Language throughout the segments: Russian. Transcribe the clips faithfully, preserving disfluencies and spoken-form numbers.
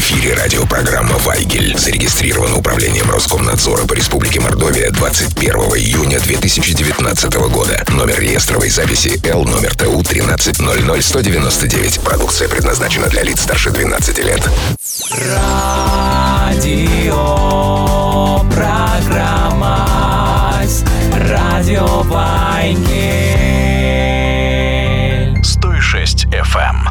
эфире радиопрограмма «Вайгель». Зарегистрирована управлением Роскомнадзора по Республике Мордовия двадцать первого июня две тысячи девятнадцатого года. Номер реестровой записи Л номер Т У тринадцать ноль ноль сто девяносто девять. Продукция предназначена для лиц старше двенадцати лет. Радио программа Радио Вайгель сто шесть эф эм.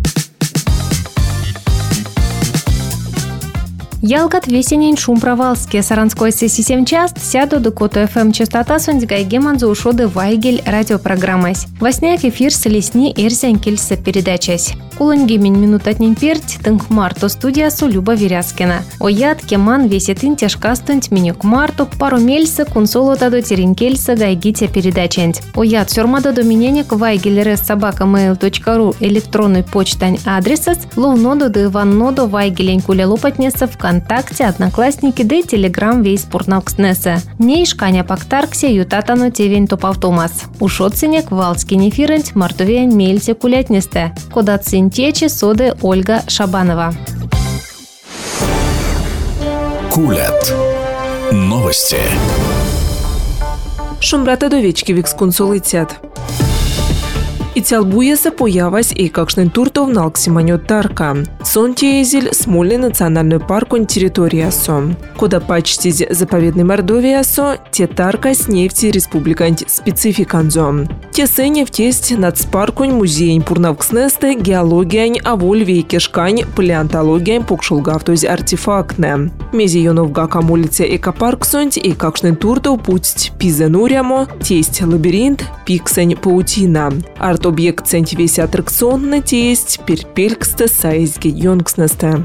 Ялгат весенень шум провалске. Саранской сесисем част сяду до кото эф эм частота сондигай геманзу ушоды Вайгель радиопрограммась. Восняк эфир с лесни эрзянь кельса передачась. Кулань гемень минут отнень перть, тынк марто студиясу Люба Веряскина. Оят кеман весетин тяжкастынть минюк марто пару мельса кунсолота до теренкельса гайгитя передачент. Оят сёрмада до миненек Вайгель рес собака мейл точка ру электронный почтань адресас лоунодо до иваннодо Вайгелень куля лопатнеса ВКонтакте, Одноклассники, да и Телеграм вей спортнокснеса. Ней шканя пактарксе ютатано тевень топавтомас. Ушоцинек валский нефирент мартовень мельте кулятнесте. Кодацин течи соды Ольга Шабанова. Кулят. Новости. Шумрата довечки викскунсолитят. И цялбуеса появась и какшнен туртов налксиманет тарка. Сонтиезель Смольный национальный парк он территория со. Куда почтить заповедный Мордовия со, те тарка с нефти республикант спецификанзо. Те се нефтесть нацпарконь музей пурнавкснесте геологиянь аволь вейкешкань палеонтологиянь покшулгав, то есть артефактне. Мези йоновга камулице экопарк сонть и какшнен туртов путь пизенурямо, тесть лабиринт, пиксень паутина. Арт-объект центь весь аттракционный тесть перпельксте сайзге йонгснесте.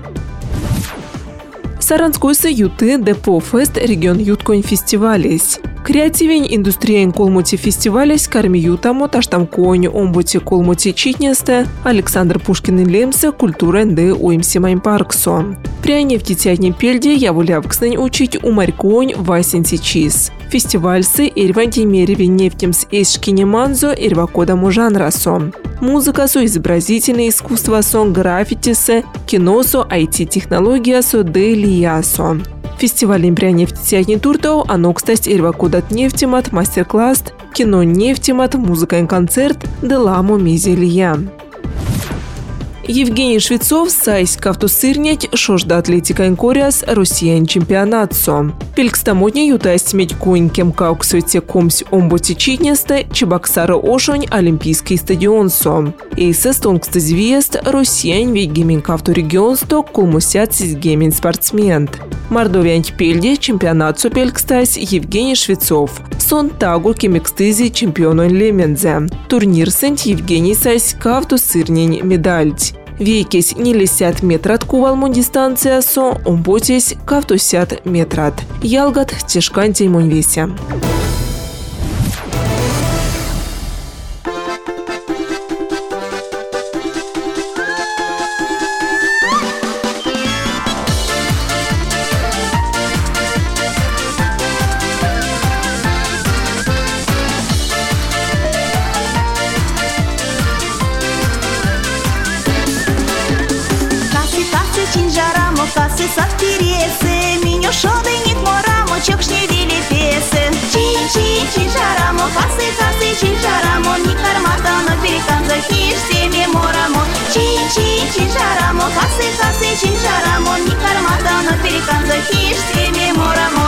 Саранской союты Депо Фест регион Ютконь фестивалес. Креативень индустриен колмоти фестивалес карми ютамо таштам конь омботи колмоти читнесте Александр Пушкин лемсе культура нды уимсимайн парксо. Пряне в тетятне пельде я волявкснень учить умарьконь васен сейчас. Фестивальсы ирванти мереви нефтемс эшкинеманзо ирвакодаму жанрасо. Музыка со, изобразительное искусство со, граффити-се, кино со, ай ти-технология со, делиясо. Фестиваль импряне в тетятне туртов, оно, кстати, ирвакодат нефтемат, мастер-класс, кино нефтемат, музыка и концерт, деламо мизелья. Евгений Швецов сайсь кавтусырнять шожда атлетика инкориас россиян чемпионатсо. Пелькстамотня ютасть медь конь кем кауксуйте комсь омботи читнесте Чебоксары ошонь олимпийский стадионсо. Эйсе стонгсте звезд россиян вейгемин кавторегионсто кулмусят сизгемин спортсмен. Мордовиант пельде чемпионатсо пелькстась Евгений Швецов. Сон тагу кемекстызи чемпионон лемензе. Турнир сент Евгений сайсь кавтусырнень медальть. Вейкесь не лисят метрат кувалмон дистанция со, омботесь кавтусят метрат. Ялгат тишкан теймон веся. Касы сафтиресы, минё шоды нит морамо, чекшни вили песы. Чин-чин, чин-жарамо, касы, касы, чин-жарамо, ни кармата, но перекан захиш, семе морамо. Чин-чин, чин-жарамо, касы, касы, чин-жарамо, ни кармата, но перекан захиш, семе морамо.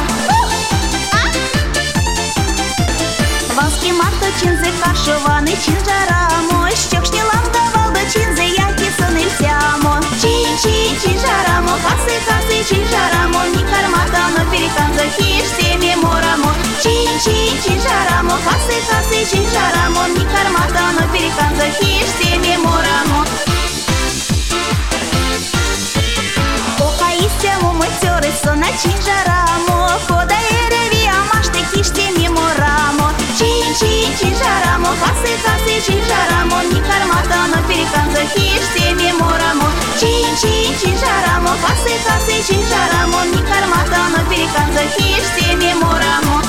Валский марто, чинзы кашеваны, чин-жарамо, чекшни ламда, валда, чинзы яки, сыны всямо. Чин-чин, чин-жарамо, касы, касы, чин-жарамо, ни кармата, но перекан захиш, семе морамо. Чин-чин, чин-жарамо, касы, касы, чин-жарамо, ни кармата, но перекан захиш, семе морамо. Пока истему матеры сона чин-жарамо, хода эреви, амашты киште меморамо. Чин-чин, чин-жарамо, касы, касы, чин-жарамо, ни кармата, но перекан захиш, семе морамо. Чин-чин, чин-жарамо, касы, касы, чин-жарамо, ни кармата, но перекан захиш, семе морамо.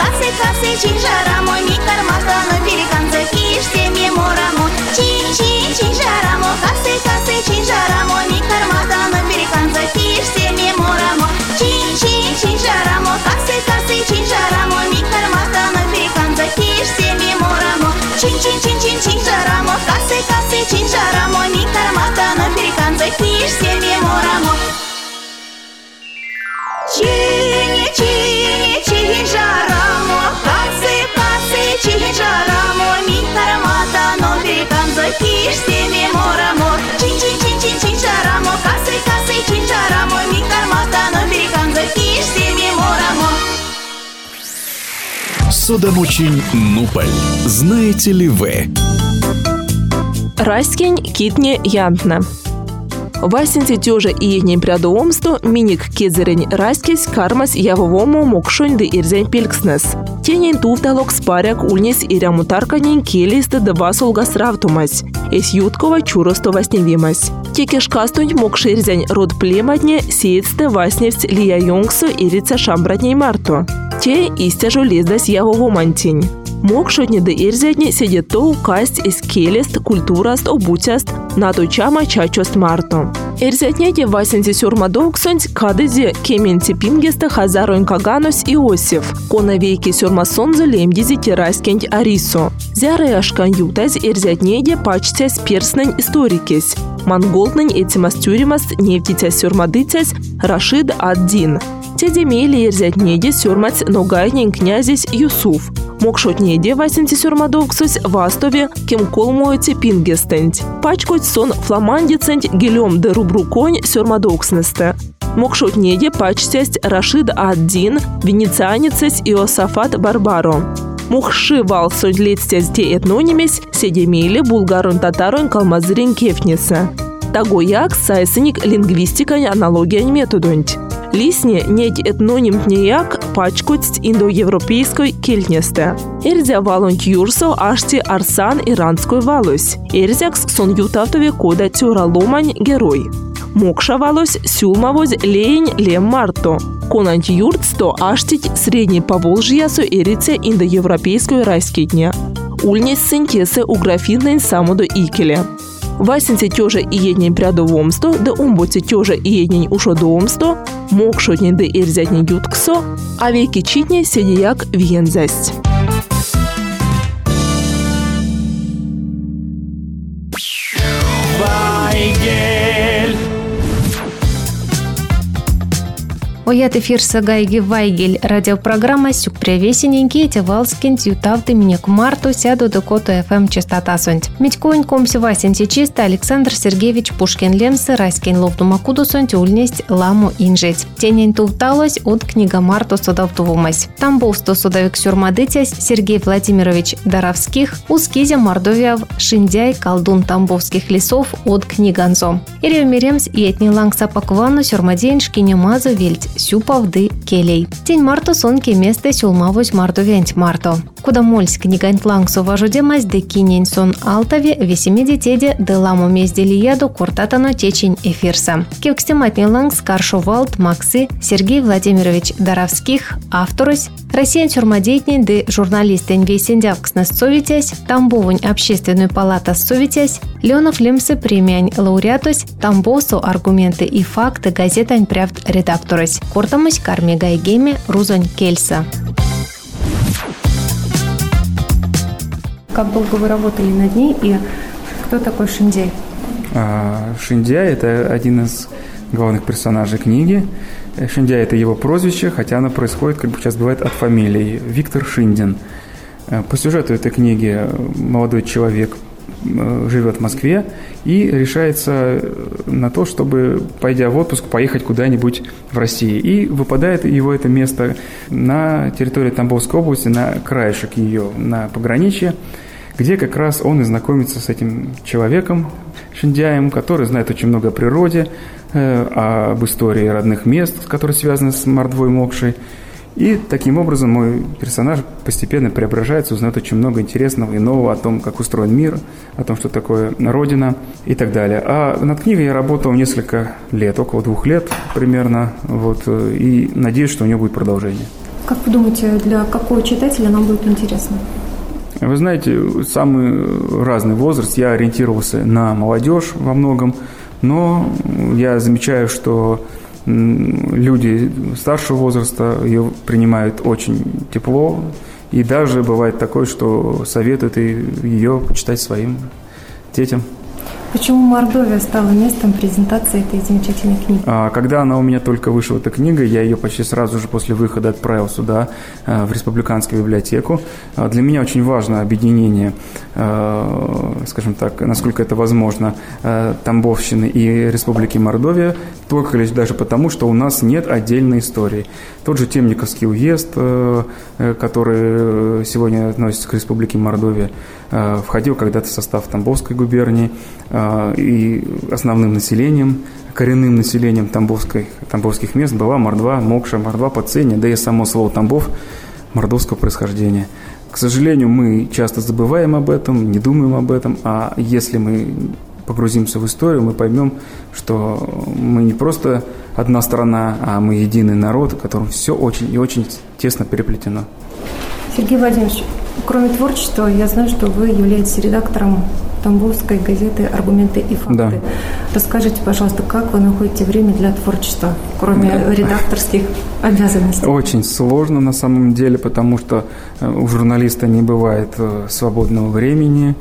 касы, касы, чинжарамо, ми кармата на переканце, киште ми морамо. Чин, чин, чинжарамо, касы, касы, чинжарамо, ми кармата на переканце, киште ми морамо. Чин, чин, чинжарамо, касы, касы, чинжарамо, ми кармата на переканце, киште ми морамо. Чин, чин, чин, чин, чинжарамо, касы, касы, чинжарамо, ми кармата на переканце, киште ми морамо. Чини, чини, чинжарамо, касы, касы, чинжарамо, ми кармата на переканце, киште ми морамо. Чин, чин, чин, чин, чинжарамо, касы, касы, чинжарамо, ми кармата на переканце, киште ми морамо. Судомучень Нуполь. Знаете ли вы? Раскинь китне янтна. Васенти тёжа иеднень прядоомсту миник кезерень раскись кармас явовому мокшонь де ирзень пелькснес. Тенень туфталок спаряк ульнес ирямутарканень келисты де васулгас равтумась. Эс юткова чуросто васневимась. Текеш кастунь мокши ирзень род племадне сеецте васневсть лия йонгсу ирица шамбратней марту. Те истяжу лездас явовомантень. Мокшотни де ирзятни седет то укасть из келест культураст обутяст на то чама чачост марто. Ирзятняти васенти сюрмадоксонь кадызе кементи пингеста хазароин каганос Иосиф. Конавейки сюрмасонзу лемдизи тераскенть арисо. Зяры ашкан ютаз ирзятнеде пачтясь перснань историкес. Монголнань этимас тюримас нефтитясь сюрмадытясь Рашид ад-Дин. Тедемели ирзятнеде сюрмаць ногайнень князесь Юсуф. Мокшотнеде васенти сюрмадоксусь вастове кем колмуете пингестенть. Пачкоть сон фламандиценть гелем де рубруконь сюрмадокснесте. Мокшотнеде пачтясть Рашид ад-Дин, венецианецесь Иосафат Барбаро. Мухши валсонь летстясь де этнонимесь седемели булгарон татарон калмазырень кефнеса. Тагояк сайсеник лингвистикань аналогиянь методонть. Лисне неть этнонимтнеяк пачкотсть индоевропейской кельтнесте. Эрзя валонть юрсо ашти арсан иранской валось. Эрзякс сон ютавтове кода тюра ломань герой. Мокша валось сюлмавоз лень лем марто. Конант юртсто аштить средний поволжьясо эрице индоевропейской райскитня. Ульнес синтесы у графиннень самодо икеле. Васенти тёжа иеднень прядовомсто, да умботи тёжа иеднень ушодоомсто, мокшотнень да ирзятнень ютксо, а веки читне седияк вензасть. Вайгель. Оят эфир сагайги Вайгель. Радиопрограмма сюкпре весененький тевалскин ютавты минек марту сяду до коту эф эм частота сонть. Митькоин комси васенти чисто Александр Сергеевич Пушкин лемсы райскин ловду макуду сонть ульнесть ламу инжеть. Тенень туфталось от книга марту судавтувумась. Тамбовсто судовик сюрмадытясь Сергей Владимирович Даровских, ускизя Мордовия Шиндяй колдун тамбовских лесов от книганзо. Ирио Миремс и этни лангса паквану сюрмадень шкинемазу вельть. Сюпавды келей. Тень марто сонки месте сюлмавось мардовенть марто. Куда мольск книгант лангсу важудемась де кинень сон алтаве весемеде теде де ламу мезделияду куртатано течень эфирса. Кевкстематний лангс каршовалт Максы Сергей Владимирович Даровских авторось Россия тюрмадейтнень де журналистень весендявкснес совитясь, Тамбовунь общественную палата совитясь, Леонов лемсы премиань лауреатось, Тамбовсу аргументы и факты газетань правд редакторось. Кортамось карме гайгеме рузонь кельса. Как долго вы работали над ней и кто такой Шиндяй? А, Шиндяй – это один из главных персонажей книги. Шиндяй – это его прозвище, хотя оно происходит, как бы сейчас бывает, от фамилии. Виктор Шиндин. По сюжету этой книги молодой человек живет в Москве и решается на то, чтобы, пойдя в отпуск, поехать куда-нибудь в России. И выпадает его это место на территории Тамбовской области, на краешек ее, на пограничье, где как раз он и знакомится с этим человеком, Шиндяем, который знает очень много о природе, э, об истории родных мест, которые связаны с Мордвой Мокшей. И таким образом мой персонаж постепенно преображается, узнает очень много интересного и нового о том, как устроен мир, о том, что такое Родина и так далее. А над книгой я работал несколько лет, около двух лет примерно, вот, и надеюсь, что у нее будет продолжение. Как вы думаете, для какого читателя нам будет интересно? Вы знаете, самый разный возраст. Я ориентировался на молодежь во многом, но я замечаю, что люди старшего возраста ее принимают очень тепло, и даже бывает такое, что советуют ее почитать своим детям. Почему Мордовия стала местом презентации этой замечательной книги? Когда она у меня только вышла, эта книга, я ее почти сразу же после выхода отправил сюда, в Республиканскую библиотеку. Для меня очень важно объединение, скажем так, насколько это возможно, Тамбовщины и Республики Мордовия, только лишь даже потому, что у нас нет отдельной истории. Тот же Темниковский уезд, который сегодня относится к Республике Мордовия, входил когда-то в состав Тамбовской губернии, и основным населением, коренным населением Тамбовской, тамбовских мест была мордва, мокша, мордва, паценя, да и само слово Тамбов мордовского происхождения. К сожалению, мы часто забываем об этом, не думаем об этом, а если мы погрузимся в историю, мы поймем, что мы не просто одна страна, а мы единый народ, в котором все очень и очень тесно переплетено. Сергей Владимирович, кроме творчества, я знаю, что вы являетесь редактором Тамбовской газеты «Аргументы и факты». Да. Расскажите, пожалуйста, как вы находите время для творчества, кроме да. редакторских обязанностей? Очень сложно на самом деле, потому что у журналиста не бывает свободного времени.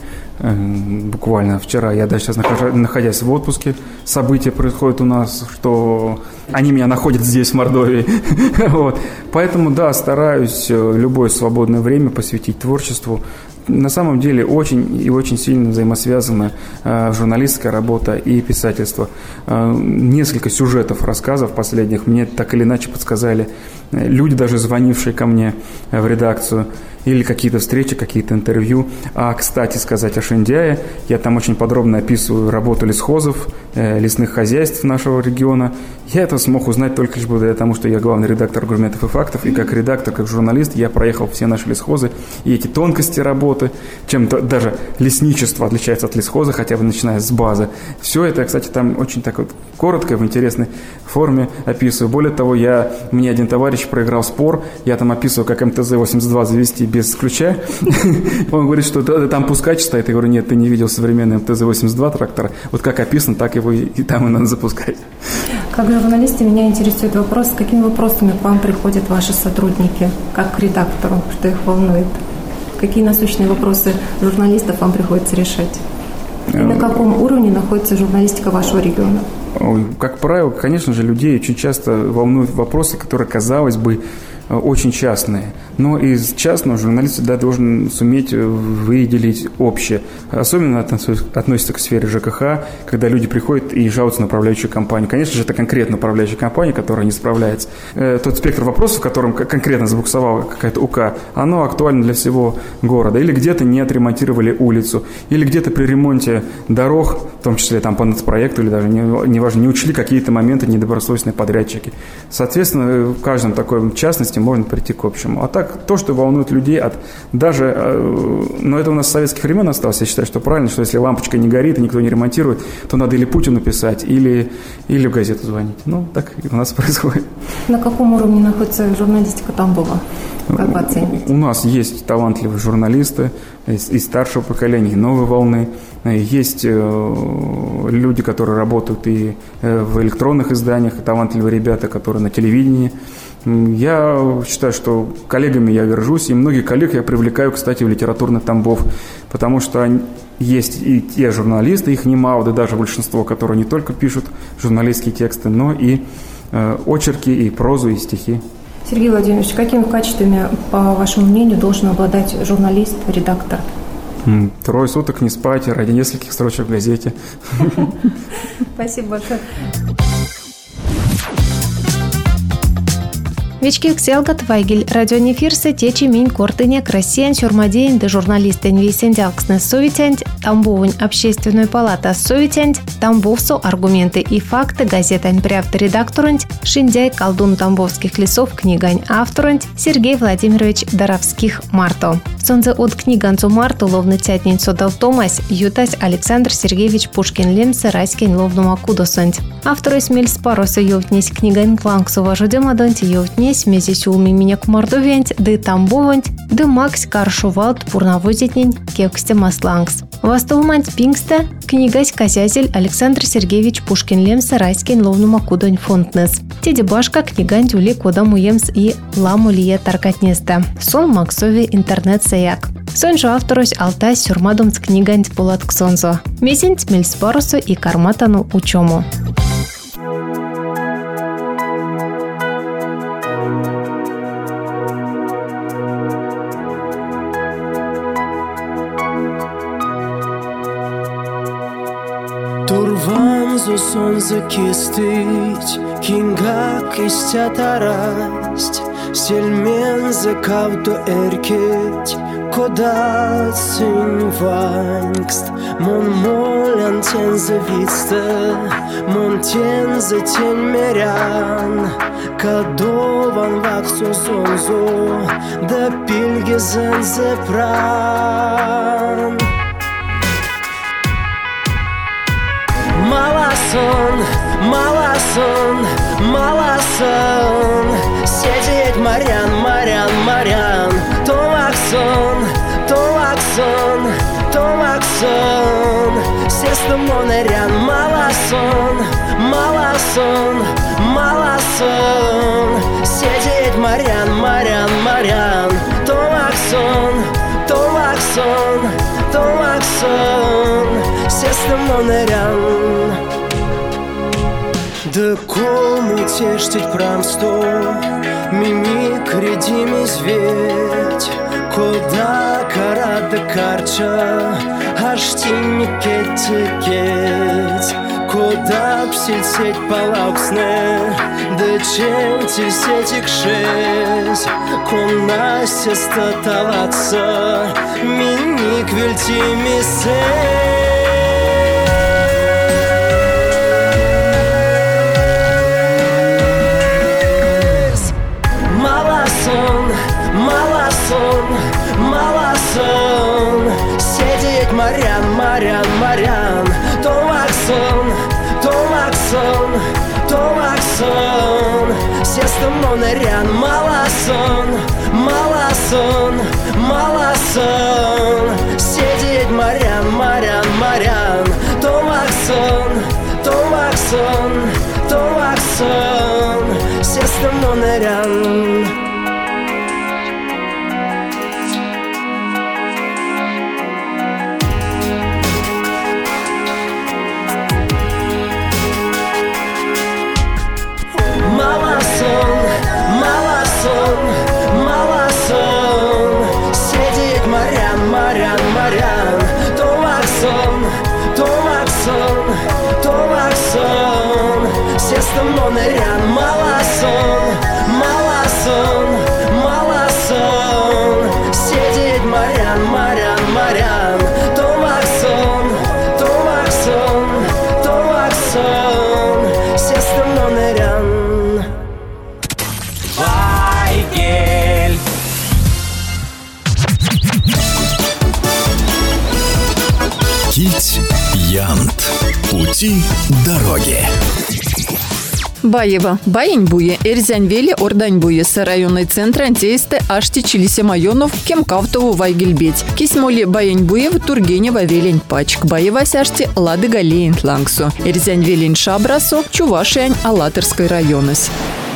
Буквально вчера, я даже сейчас находясь в отпуске, события происходят у нас, что они меня находят здесь, в Мордовии. Вот. Поэтому, да, стараюсь любое свободное время посвятить творчеству. На самом деле очень и очень сильно взаимосвязана э, журналистская работа и писательство. Э, несколько сюжетов, рассказов последних мне так или иначе подсказали люди, даже звонившие ко мне в редакцию, или какие-то встречи, какие-то интервью. А, кстати сказать о Шиндяе, я там очень подробно описываю работу лесхозов, э, лесных хозяйств нашего региона. Я это смог узнать только лишь благодаря тому, что я главный редактор «Аргументов и фактов», и как редактор, как журналист я проехал все наши лесхозы, и эти тонкости работы, чем-то даже лесничество отличается от лесхоза, хотя бы начиная с базы. Все это, кстати, там очень так вот коротко, в интересной форме описываю. Более того, я, мне один товарищ проиграл спор, я там описываю, как эм тэ зэ восемьдесят два завести без ключа. Он говорит, что там пускач стоит. Я говорю, нет, ты не видел современный эм тэ зэ восемьдесят два трактора. Вот как описано, так его и там и надо запускать. Как журналисты меня интересует вопрос, с какими вопросами к вам приходят ваши сотрудники, как к редактору, что их волнует? Какие насущные вопросы журналистов вам приходится решать? И на каком уровне находится журналистика вашего региона? Как правило, конечно же, людей очень часто волнуют вопросы, которые, казалось бы, очень частные. Но из частного журналист всегда должен суметь выделить общее. Особенно относится к сфере жэ ка ха, когда люди приходят и жалуются на управляющую компанию. Конечно же, это конкретно управляющая компания, которая не справляется. Тот спектр вопросов, в котором конкретно забуксовала какая-то УК, оно актуально для всего города. Или где-то не отремонтировали улицу, или где-то при ремонте дорог, в том числе там по нацпроекту, или даже, неважно, не учли какие-то моменты недобросовестные подрядчики. Соответственно, в каждом такой частности можно прийти к общему. А так, то, что волнует людей от даже, э, но это у нас с советских времен осталось, я считаю, что правильно, что если лампочка не горит и никто не ремонтирует, то надо или Путину писать, или, или в газету звонить. Ну, так и у нас происходит. На каком уровне находится журналистика Тамбова? Как вы оцените? У нас есть талантливые журналисты из, из старшего поколения, и новой волны. Есть э, люди, которые работают и э, в электронных изданиях, и талантливые ребята, которые на телевидении. Я считаю, что коллегами я горжусь, и многих коллег я привлекаю, кстати, в литературный Тамбов, потому что есть и те журналисты, их немало, да даже большинство, которые не только пишут журналистские тексты, но и э, очерки, и прозу, и стихи. Сергей Владимирович, какими качествами, по вашему мнению, должен обладать журналист, редактор? Трое суток не спать ради нескольких строчек в газете. Спасибо большое. Вечки кселгат Вайгель радионефирсы течи минь кортыне Россиян сюрмадейн де журналистен вейсендялксны совитянь, Тамбовын общественную палата совитянь, Тамбовсу аргументы и факты газетань прявты редакторынь, Шиндяй колдун тамбовских лесов книгань авторынь Сергей Владимирович Доровских Марто. Ксонзе от книганцу Марту ловны тятнин содал Томас, ютась Александр Сергеевич Пушкин лемсе райскин ловну макудо сонть. Авторы смель спароса ёвтнесь книган кланксу важудем адонти ёвтнесь мезись улми меня к мордовент, да тамбовент, да макс каршувалт пурнавозитнень кевксте маслангс. Вастовмант пингста книгась козязель Александр Сергеевич Пушкин лемсе райскин ловну макудонь фонтнес. Теди башка книгань тюли кода муемс и ламу лие таркатнеста. Сон максови интернет саяк. Сонжу авторось Алтай сюрмадом с книгань полат ксонзо. Месень смель спарусу и карматану учому. Турванзу сонза кистыть, кингак истя тарасть, сельмензе кавду эркет, кода цинь вангст, мон молян тензе висте, мон тензе тень мерян, кадован ваксу сонзу, да пильгезензе пран. Маласон, маласон, маласон, сидеть морян, морян, морян, Томаксон, Томаксон, Томаксон, сесту монерян, маласон, маласон, маласон, сидеть морян, морян, морян, Томаксон, Томаксон, Томаксон, сесту монерян. Да кому тештить прамсто, мимик редими зветь, кода карада карча, аж тинник кетикет, кода псильсеть палауксне, да чем тильсетик шесть, кона сеста талаца, миник вельтими сеть. Маласон, маласон, сидеть морян, морян, морян, Томаксон, Томаксон, Томаксон, сеста монерян, маласон, маласон, маласон, сидеть морян, морян, морян, Томаксон, Томаксон, Томаксон, сеста монерян. Сеста монерян, маласон, маласон, маласон, сидеть морян, морян, морян, Томаксон, Томаксон, Томаксон, сеста монерян. Вайгель. Кить Янт. Пути дороги. Баева. Баень буе. Эрзянь вели ордань буе. Районный центр антеисты ашти чилисе майонов кемкавтову вайгельбеть. Кисмоли баень буе в Тургенева велень пачк. Баева сяшти лады галеин лангсу. Эрзянь велень шабрасу Чувашиань Алатырской районес.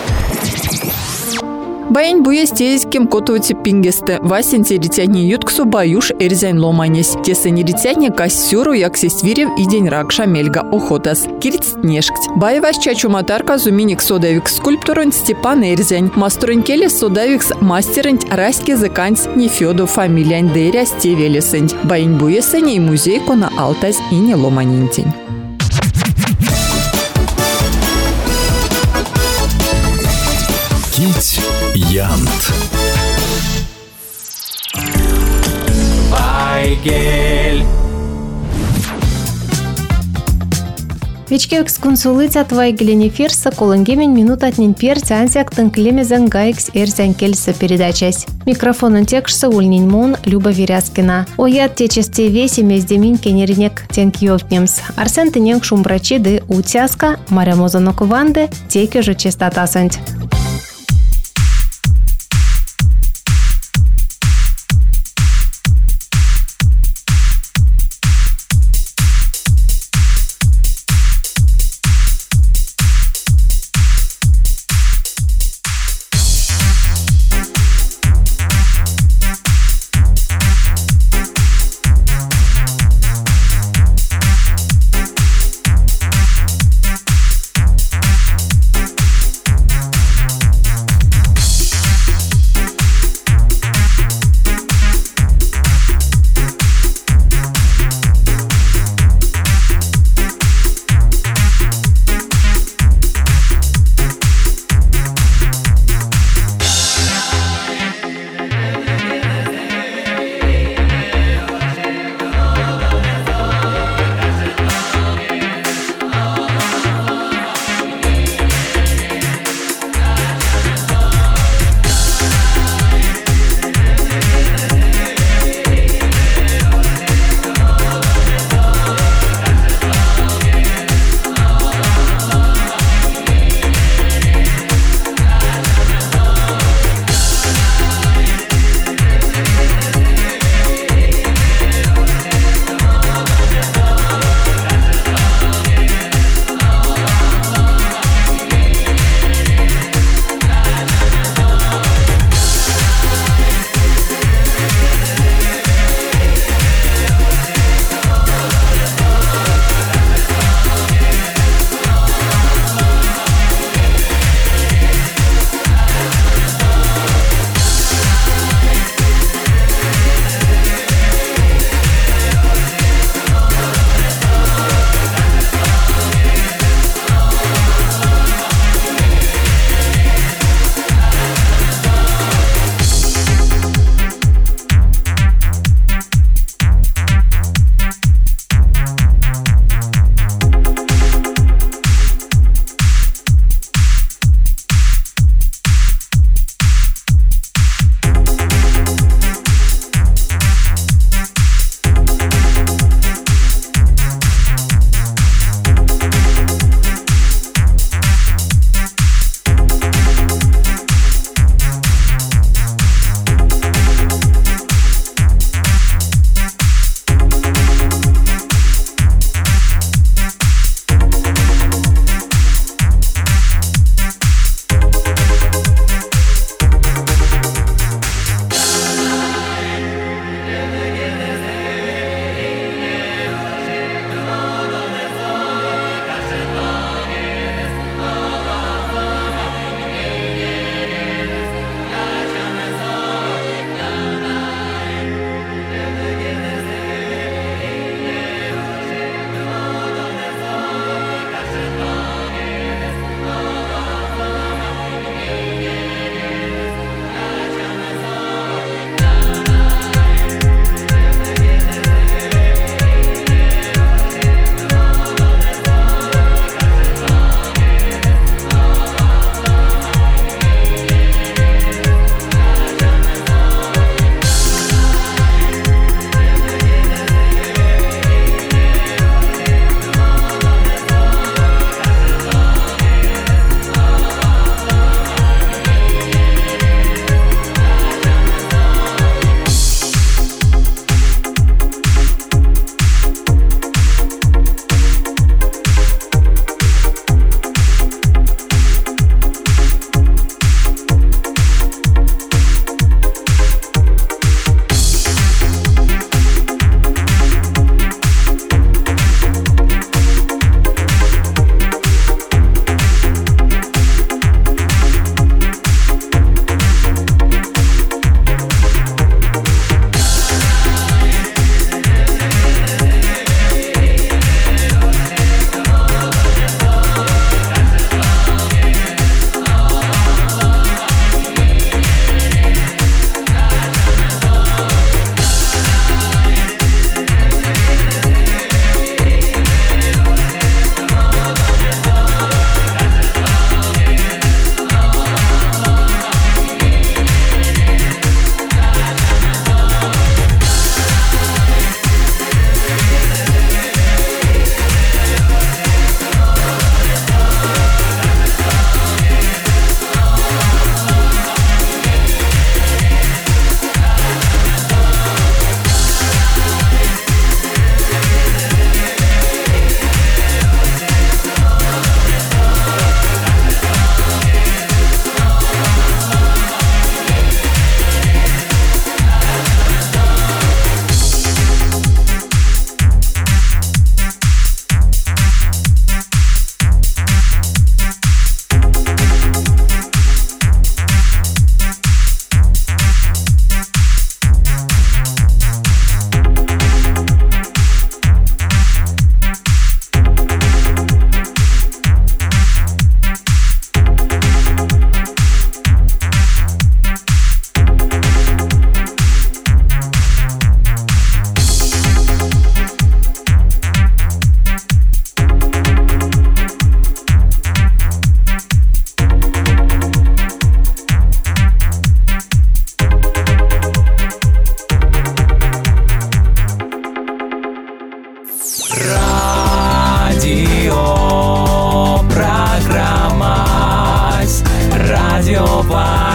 Баень буе стеясь кемкотовати пингесте. Васен теритяне ютксу баюш эрзянь ломанес. Тесен ритяне кассюру яксествирев и день рак шамельга охотас. Кирц нешкть. Баеваш чачуматарка зуминик содавик скульпторон Степан эрзянь. Масторон келе содавикс мастеронь раське зыканц Нефёду фамилиянь дыря стевелесэнь. Баень буе сэней музей кона алтась и не ломанинтень. Кить Янт. Вайгель. Вечке эксконсулыця твайгелени фирса колынгемен минут отнен перц ансяк тынклемезен гайкс эрзян кельса передачась. Микрофонын текшса ульнень мон Люба Веряскина. Оят течесте весе мездемин кенеринек тенк йолтнемс. Арсен тыненк шумбрачиды утяска, Маря Мозанокуванды, теке же частотасанть.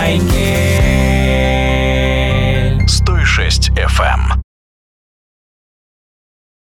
Вайгель.